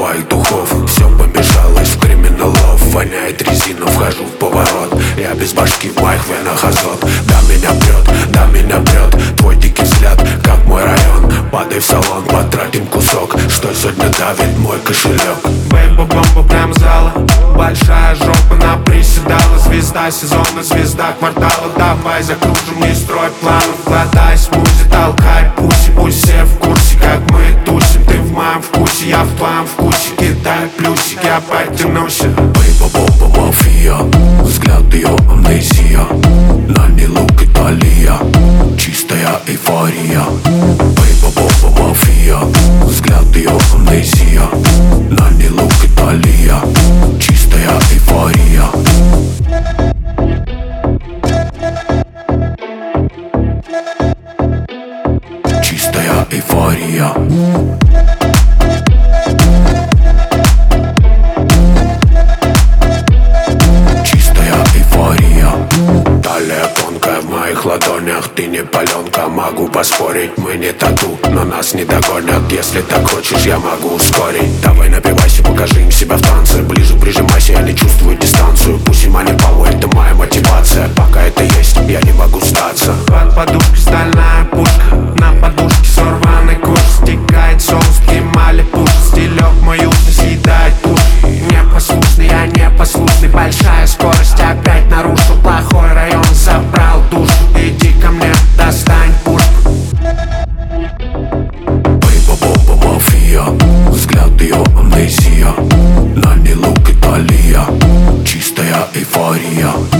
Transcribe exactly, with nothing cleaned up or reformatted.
твоих духов. Все помешалось в криминалов. Воняет резина, вхожу в поворот. Я без башки, в моих венах азот. Да меня прет, да меня прет твой дикий взгляд, как мой район. Падай в салон, потратим кусок. Что сегодня давит мой кошелек? Бэйба-бомба прям зала. Большая жопа наприседала. Звезда сезона, звезда квартала. Давай закружим, не строй планов. Глотай смузи, толкай пуси. Пусть все в курсе, как мы тусим. Ты в моем вкусе, я в твоем вкусе. Кидай плюсик, я потянусь. Бэйба-бомба мафия, взгляд ее амнезия. На ней лук Италия, чистая эйфория. Бэйба-бомба мафия, взгляд ее амнезия. На ней лук Италия, чистая эйфория. Чистая эйфория. Талия тонкая в моих ладонях. Ты не паленка, могу поспорить. Мы не тату, но нас не догонят. Если так хочешь, я могу ускорить. Давай напивайся, покажи им себя в танце. Ближе прижимайся, я не чувствую дистанцию. Пусть и money power, это моя мотивация. Пока это есть, я не могу сдаться. Под подушкой стальная пушка. На подушке сорванный куш. Стекает соус, поймали пуш. Стилек мой южный съедает туш. Непослушный, я непослушный. Большая скорость опять нарушил. Плохой район забрал душу. Иди ко мне, достань пушку. Бэйба-бомба мафия, взгляд ее амнезия. На ней лук Италия, чистая эйфория.